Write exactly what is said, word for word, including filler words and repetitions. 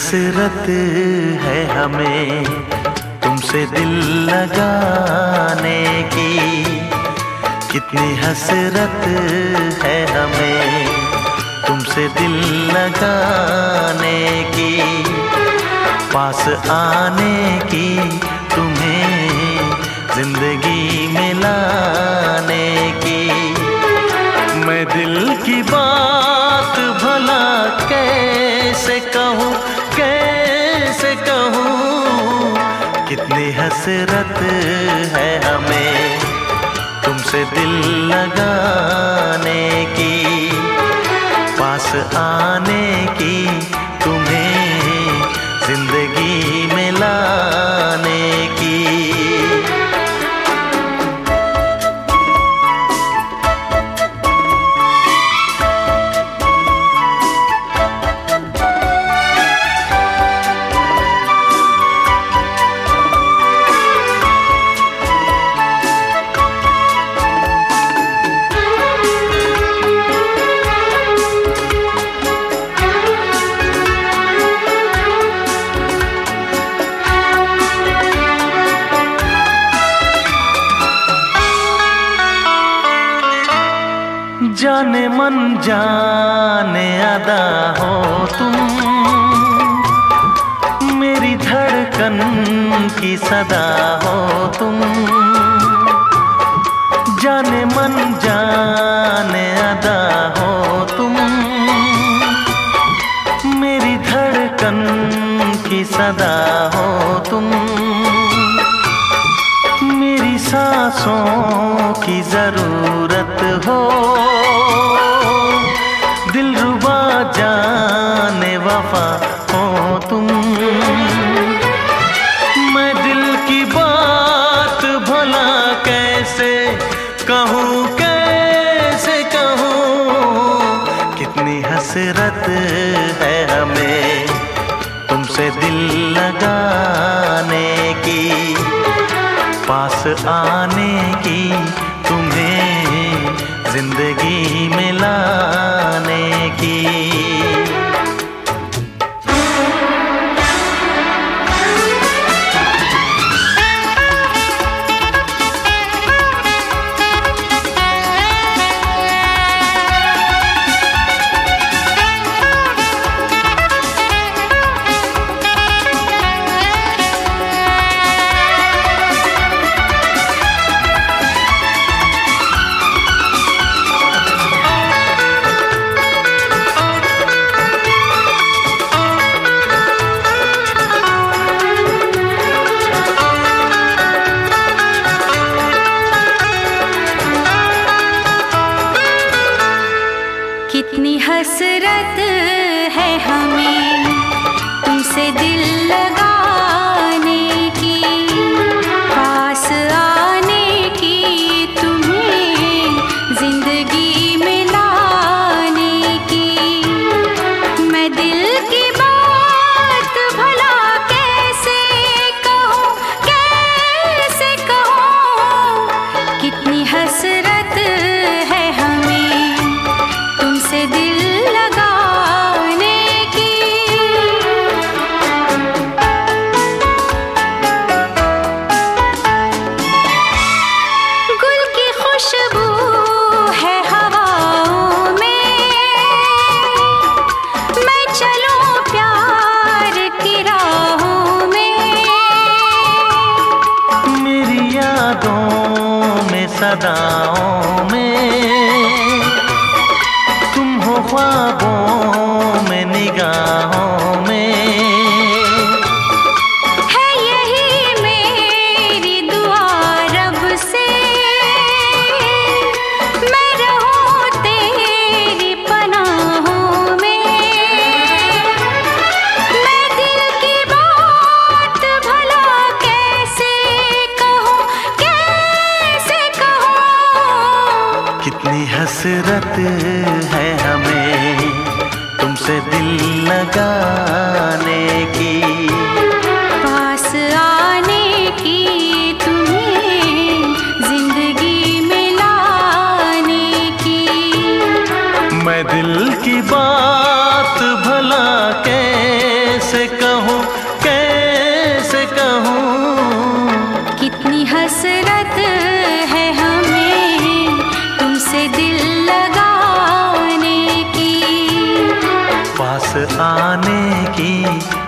हसरत है हमें तुमसे दिल लगाने की, कितनी हसरत है हमें तुमसे दिल लगाने की, पास आने की, तुम्हें जिंदगी में लाने की। मैं दिल की बात भला कैसे कहूँ, कैसे कहूँ, कितनी हसरत है हमें तुमसे दिल लगाने की, पास आने की, तुम्हें जिंदगी में लाने की। जाने मन जाने अदा हो तुम, मेरी धड़कन की सदा हो तुम। जाने मन जाने अदा हो तुम, मेरी धड़कन की सदा हो तुम। मेरी सांसों की जरूरत हो, दिलरुबा जाने वफा हो तुम। मैं दिल की बात भला कैसे कहूँ, कैसे कहूँ, कितनी हसरत है हमें तुमसे दिल लगाने की, पास आने की, तुम्हें जिंदगी में लाने की। कितनी हसरत है हमें तुमसे दिल लगाने की, पास आने की, तुम्हें जिंदगी में लाने की। मैं दिल की बात भला कैसे कहूँ, कैसे कहूँ, कितनी हसरत है हमें तुमसे दिल लगाने की। गुल की खुशबू है हवाओं में, मैं चलूं प्यार की राहों में। मेरी यादों में सदाओं में, ख्वाबों में निगाहों में। है यही मेरी दुआ रब से, मैं रहूं तेरी पनाहों में। मैं दिल की बात भला कैसे कहूँ, कैसे कहूँ, कितनी हसरत है हमें तुमसे दिल लगाने की, पास आने की, तुम्हें जिंदगी में लाने की। मैं दिल की बात भला कैसे आने की।